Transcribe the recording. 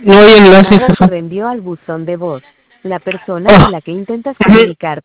No hay enlace, Llamada se jefa. reenvió al buzón de voz. La persona con Oh, la que intentas ujú. comunicar